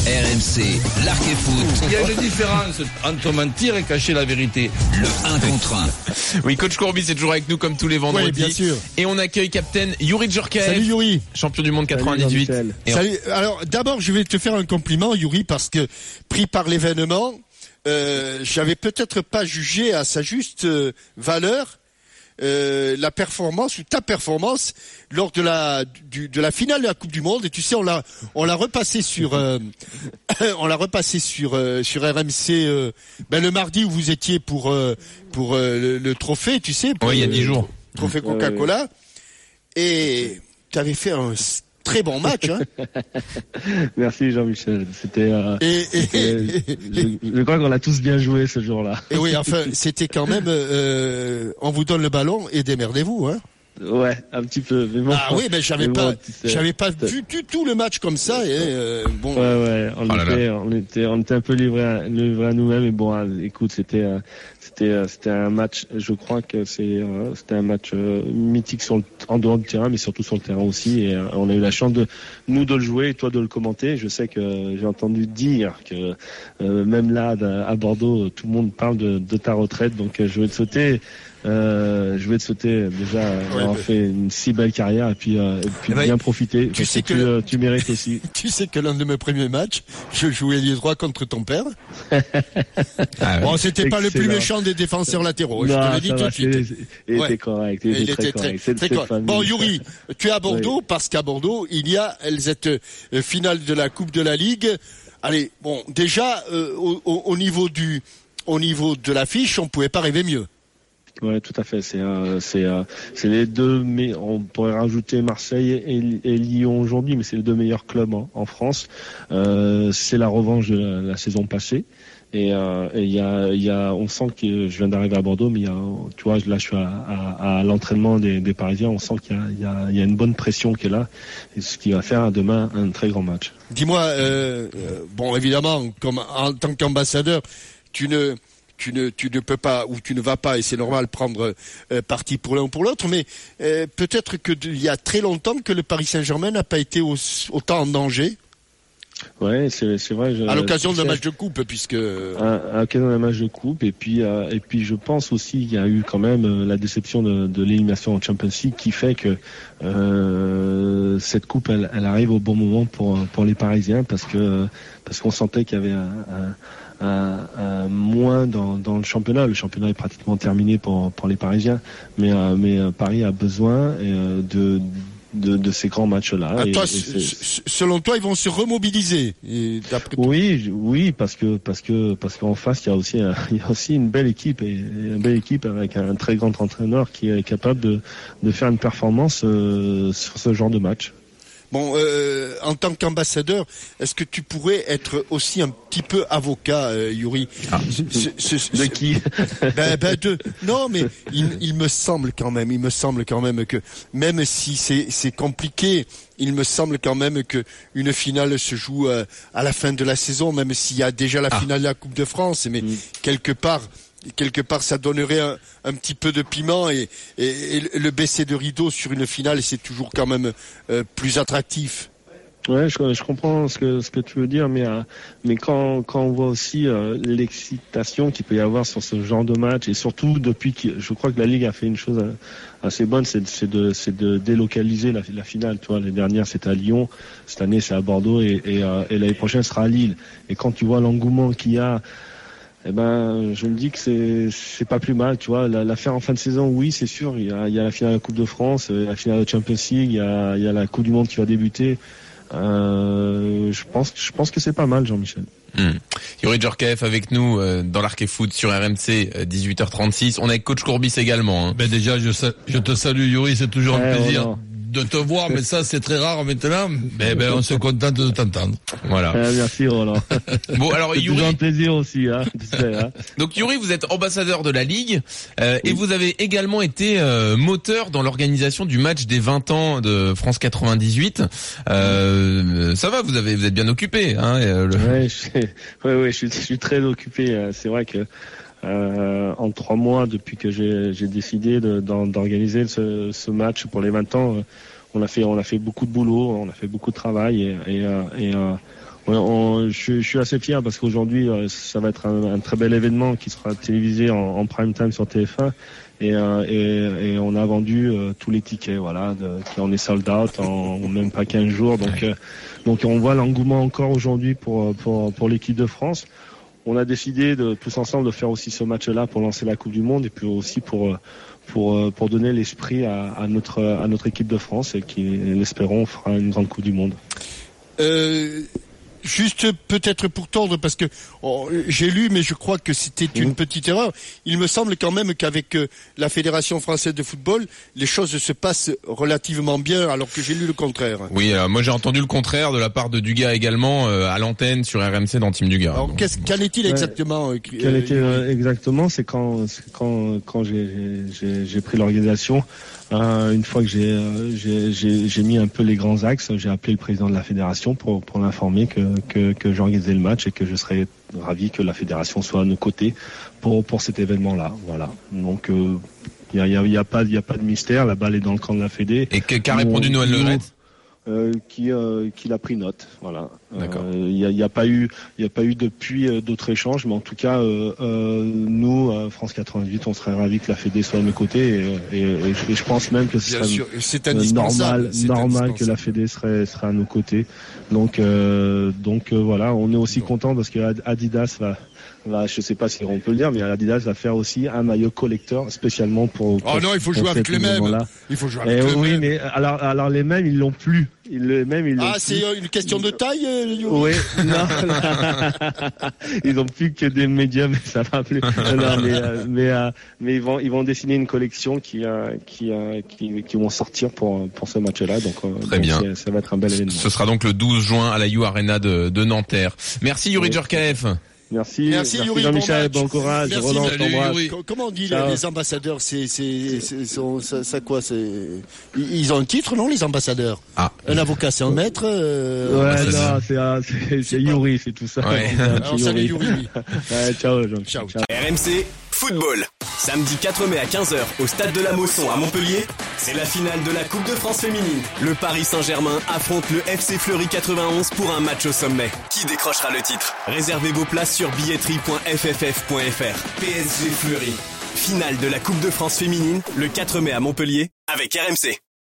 RMC, l'Arc et Foot. Il y a une différence entre mentir et cacher la vérité. Le 1 contre 1. Oui, coach Courbis est toujours avec nous comme tous les vendredis. Oui, bien sûr. Et on accueille Captain Yuri Djorkaeff. Salut Yuri. Champion du monde 98. Salut. Alors d'abord, je vais te faire un compliment, Yuri, parce que pris par l'événement, j'avais peut-être pas jugé à sa juste valeur la performance ou ta performance lors de la finale de la Coupe du Monde. Et tu sais, on l'a repassé sur sur RMC le mardi où vous étiez pour le trophée, tu sais. Oui, il y a 10 jours. Trophée Coca-Cola. Et tu avais fait un très bon match, hein. Merci Jean-Michel. Je crois qu'on a tous bien joué ce jour-là. Et oui, enfin, c'était quand même, on vous donne le ballon et démerdez-vous, hein. Ouais, un petit peu. Mais bon, j'avais pas vu du tout le match comme ça. Et bon. Ouais, on était un peu livré à nous-mêmes. Et bon, écoute, c'était un match. Je crois que c'était un match mythique en dehors du terrain, mais surtout sur le terrain aussi. Et on a eu la chance de le jouer et toi de le commenter. Je sais que j'ai entendu dire que même là à Bordeaux, tout le monde parle de ta retraite. Donc je vais te souhaiter déjà avoir fait une si belle carrière et puis bien profiter. Tu sais que tu mérites aussi. Tu sais que l'un de mes premiers matchs, je jouais ailier droit contre ton père. Bon, c'était pas le plus méchant des défenseurs latéraux. Je te l'ai dit tout de suite. Il était correct. Il était très correct. Bon, Yuri, tu es à Bordeaux parce qu'à Bordeaux, il y a cette finale de la Coupe de la Ligue. Allez, bon, déjà au niveau de l'affiche, on pouvait pas rêver mieux. Ouais, tout à fait. C'est les deux, mais on pourrait rajouter Marseille et Lyon aujourd'hui, mais c'est les deux meilleurs clubs en France. C'est la revanche de la saison passée. Et il y a, on sent que je viens d'arriver à Bordeaux, mais tu vois, là je suis à l'entraînement des Parisiens. On sent qu'il y a une bonne pression qui est là, et ce qui va faire demain un très grand match. Dis-moi, bon, évidemment, comme en tant qu'ambassadeur, tu ne peux pas ou tu ne vas pas, et c'est normal, prendre parti pour l'un ou pour l'autre, mais peut-être qu'il y a très longtemps que le Paris Saint-Germain n'a pas été autant en danger. Ouais, c'est vrai. À l'occasion d'un match de coupe, puisque à l'occasion d'un match de coupe, et puis je pense aussi qu'il y a eu quand même la déception de l'élimination en Champions League qui fait que cette coupe elle arrive au bon moment pour les Parisiens parce qu'on sentait qu'il y avait un moins dans le championnat. Le championnat est pratiquement terminé pour les Parisiens, mais Paris a besoin de ces grands matchs-là. Selon toi, ils vont se remobiliser. Oui, parce qu'en face, il y a aussi une belle équipe avec un très grand entraîneur qui est capable de faire une performance sur ce genre de match. Bon, en tant qu'ambassadeur, est-ce que tu pourrais être aussi un petit peu avocat, Yuri? De qui? Non, mais il me semble quand même que même si c'est compliqué, il me semble quand même que une finale se joue à la fin de la saison, même s'il y a déjà la finale de la Coupe de France, mais quelque part ça donnerait un petit peu de piment et le baisser de rideau sur une finale, c'est toujours quand même plus attractif. Ouais, je comprends ce que tu veux dire, mais quand on voit aussi l'excitation qu'il peut y avoir sur ce genre de match, et surtout depuis que je crois que la Ligue a fait une chose assez bonne, c'est de délocaliser la finale. Tu vois, l'année dernière c'était à Lyon, cette année c'est à Bordeaux et l'année prochaine sera à Lille. Et quand tu vois l'engouement qu'il y a, je me dis que c'est pas plus mal, tu vois. La faire en fin de saison, oui, c'est sûr. Il y a la finale de la Coupe de France, la finale de Champions League, il y a la Coupe du Monde qui va débuter. Je pense que c'est pas mal, Jean-Michel. Yuri Djorkaeff avec nous dans l'Arc et Foot sur RMC 18h36. On est avec coach Courbis également. Hein. Déjà, je te salue, Yuri, c'est toujours un plaisir de te voir, mais ça c'est très rare maintenant. On se contente de t'entendre. Voilà. Merci Roland. Bon, alors c'est Yuri, toujours un plaisir aussi, hein. Tu sais, hein. Donc Yuri, vous êtes ambassadeur de la Ligue et vous avez également été moteur dans l'organisation du match des 20 ans de France 98. Ça va, vous êtes bien occupé, hein. Ouais, je suis très occupé. C'est vrai que en 3 mois depuis que j'ai décidé d'organiser ce match pour les 20 ans, on a fait beaucoup de boulot, on a fait beaucoup de travail et Ouais, je suis assez fier parce qu'aujourd'hui, ça va être un très bel événement qui sera télévisé en prime time sur TF1 et on a vendu tous les tickets, voilà, on est sold out en même pas 15 jours, donc on voit l'engouement encore aujourd'hui pour l'équipe de France. On a décidé tous ensemble de faire aussi ce match-là pour lancer la Coupe du Monde et puis aussi pour donner l'esprit à notre équipe de France et qui, l'espérons, fera une grande Coupe du Monde. Juste peut-être pour tordre, parce que j'ai lu, mais je crois que c'était une petite erreur. Il me semble quand même qu'avec la Fédération française de football, les choses se passent relativement bien, alors que j'ai lu le contraire. Oui, moi j'ai entendu le contraire de la part de Dugas également à l'antenne sur RMC dans Team Dugas. Alors qu'en est-il exactement Quel était exactement, c'est quand j'ai pris l'organisation. Une fois que j'ai mis un peu les grands axes, j'ai appelé le président de la fédération pour l'informer que j'organisais le match et que je serais ravi que la fédération soit à nos côtés pour cet événement-là. Voilà. Donc il y a pas de mystère, la balle est dans le camp de la fédé. Et qu'a répondu Noël Le Graët? Qu'il a pris note, voilà. D'accord. Il y a pas eu depuis d'autres échanges, mais en tout cas nous France 98, on serait ravis que la Fédé soit à nos côtés et je pense même que ce serait normal que la Fédé serait à nos côtés. Donc voilà, on est aussi content parce que Adidas va, je sais pas si on peut le dire, mais Adidas va faire aussi un maillot collector spécialement pour oh non, il faut jouer avec les mêmes. Il faut jouer avec les mêmes. Oui, mais alors les mêmes, ils l'ont plus. C'est une question de taille, Yuri? Oui, non. Ils ont plus que des médiums, mais ça va plus. Non, mais ils vont dessiner une collection qui vont sortir pour ce match-là. Donc très bien. Ça va être un bel événement. Ce sera donc le 12 juin à la You Arena de Nanterre. Merci Yuri Djorkaeff. Merci Yuri, Jean-Michel, bon courage. Merci, Roland, comment on dit les ambassadeurs? Ça quoi? Ils ont un titre, non, les ambassadeurs? Ah. Un avocat, c'est un maître. C'est Yuri, c'est tout ça. Ouais. Alors, salut Yuri. Ouais, ciao, Jean. Ciao. RMC Football. Samedi 4 mai à 15h au stade de la Mosson à Montpellier, c'est la finale de la Coupe de France féminine. Le Paris Saint-Germain affronte le FC Fleury 91 pour un match au sommet. Qui décrochera le titre? Réservez vos places sur billetterie.fff.fr. PSG Fleury. Finale de la Coupe de France féminine le 4 mai à Montpellier avec RMC.